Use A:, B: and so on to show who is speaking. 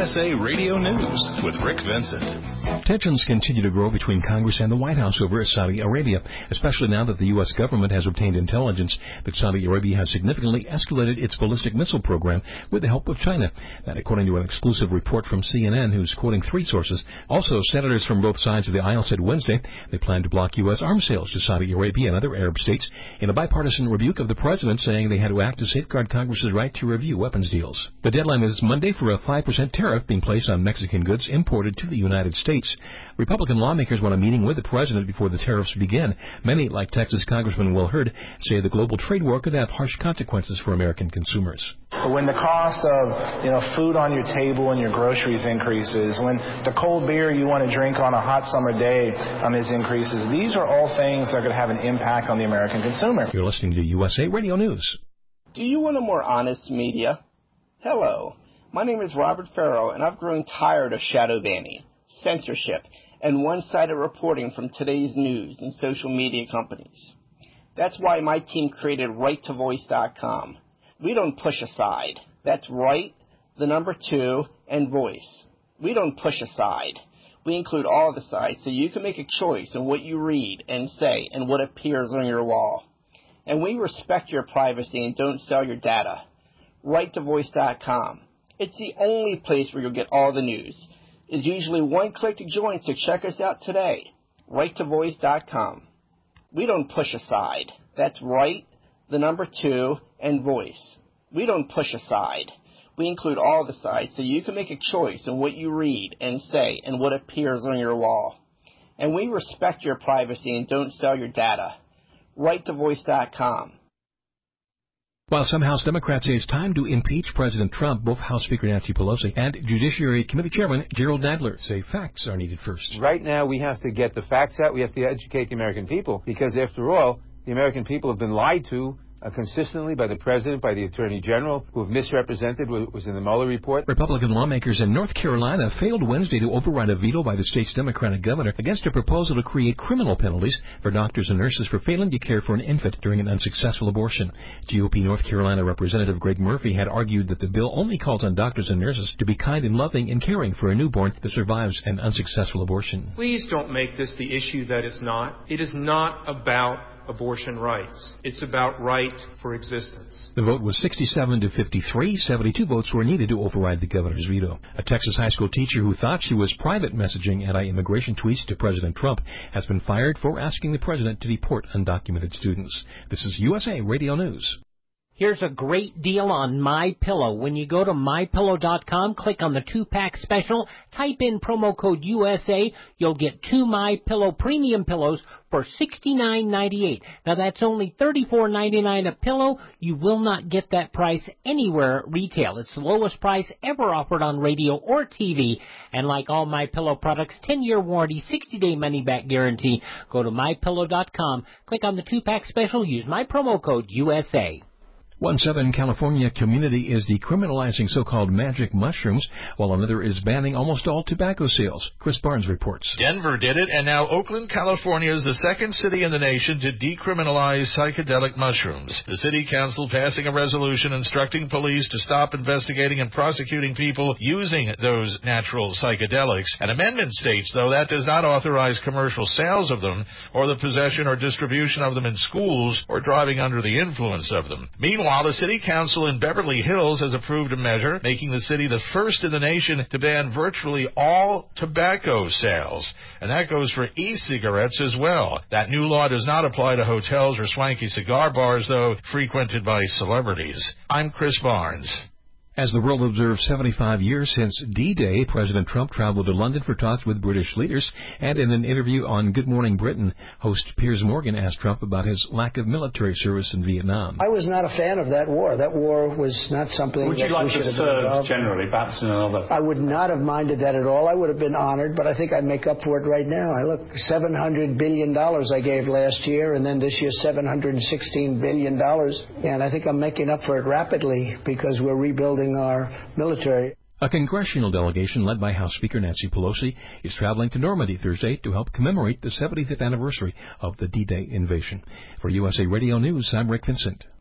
A: USA Radio News with Rick Vincent.
B: Tensions continue to grow between Congress and the White House over Saudi Arabia, especially now that the U.S. government has obtained intelligence that Saudi Arabia has significantly escalated its ballistic missile program with the help of China. That according to an exclusive report from CNN, who's quoting three sources. Also, senators from both sides of the aisle said Wednesday they plan to block U.S. arms sales to Saudi Arabia and other Arab states in a bipartisan rebuke of the president, saying they had to act to safeguard Congress's right to review weapons deals. The deadline is Monday for a 5% tariff being placed on Mexican goods imported to the United States. Republican lawmakers want a meeting with the president before the tariffs begin. Many, like Texas Congressman Will Hurd, say the global trade war could have harsh consequences for American consumers.
C: When the cost of, food on your table and your groceries increases, when the cold beer you want to drink on a hot summer day is increases, these are all things that are going to have an impact on the American consumer.
B: You're listening to USA Radio News.
D: Do you want a more honest media? Hello. My name is Robert Farrell, and I've grown tired of shadow banning, censorship, and one-sided reporting from today's news and social media companies. That's why my team created RightToVoice.com. We don't push aside. That's right, the number 2, and voice. We don't push aside. We include all the sides so you can make a choice in what you read and say and what appears on your wall. And we respect your privacy and don't sell your data. RightToVoice.com. It's the only place where you'll get all the news. It's usually one click to join, so check us out today. RightToVoice.com. We don't push aside. That's right, the number 2, and voice. We don't push aside. We include all the sides so you can make a choice in what you read and say and what appears on your wall. And we respect your privacy and don't sell your data. RightToVoice.com.
B: While some House Democrats say it's time to impeach President Trump, both House Speaker Nancy Pelosi and Judiciary Committee Chairman Gerald Nadler say facts are needed first.
E: Right now, we have to get the facts out. We have to educate the American people because, after all, the American people have been lied to consistently by the President, by the Attorney General, who have misrepresented what was in the Mueller report.
B: Republican lawmakers in North Carolina failed Wednesday to override a veto by the state's Democratic governor against a proposal to create criminal penalties for doctors and nurses for failing to care for an infant during an unsuccessful abortion. GOP North Carolina Representative Greg Murphy had argued that the bill only calls on doctors and nurses to be kind and loving in caring for a newborn that survives an unsuccessful abortion.
F: Please don't make this the issue that it's not. It is not about abortion rights. It's about right for existence.
B: The vote was 67 to 53. 72 votes were needed to override the governor's veto. A Texas high school teacher who thought she was private messaging anti-immigration tweets to President Trump has been fired for asking the president to deport undocumented students. This is USA Radio News.
G: Here's a great deal on MyPillow. When you go to MyPillow.com, click on the 2-pack special, type in promo code USA, you'll get 2 MyPillow premium pillows for $69.98. Now that's only $34.99 a pillow. You will not get that price anywhere at retail. It's the lowest price ever offered on radio or TV. And like all MyPillow products, 10-year warranty, 60-day money-back guarantee. Go to MyPillow.com, click on the 2-pack special, use my promo code USA.
B: One Southern California community is decriminalizing so-called magic mushrooms, while another is banning almost all tobacco sales. Chris Barnes reports.
H: Denver did it, and now Oakland, California is the second city in the nation to decriminalize psychedelic mushrooms. The city council passing a resolution instructing police to stop investigating and prosecuting people using those natural psychedelics. An amendment states, though, that does not authorize commercial sales of them or the possession or distribution of them in schools or driving under the influence of them. Meanwhile, the city council in Beverly Hills has approved a measure making the city the first in the nation to ban virtually all tobacco sales. And that goes for e-cigarettes as well. That new law does not apply to hotels or swanky cigar bars, though, frequented by celebrities. I'm Chris Barnes.
B: As the world observes 75 years since D-Day, President Trump traveled to London for talks with British leaders, and in an interview on Good Morning Britain, host Piers Morgan asked Trump about his lack of military service in Vietnam.
I: I was not a fan of that war. That war was not something
J: Would you like to serve generally, perhaps in another?
I: I would not have minded that at all. I would have been honored, but I think I'd make up for it right now. $700 billion I gave last year, and then this year $716 billion, and I think I'm making up for it rapidly because we're rebuilding our military.
B: A congressional delegation led by House Speaker Nancy Pelosi is traveling to Normandy Thursday to help commemorate the 75th anniversary of the D-Day invasion. For USA Radio News, I'm Rick Vincent.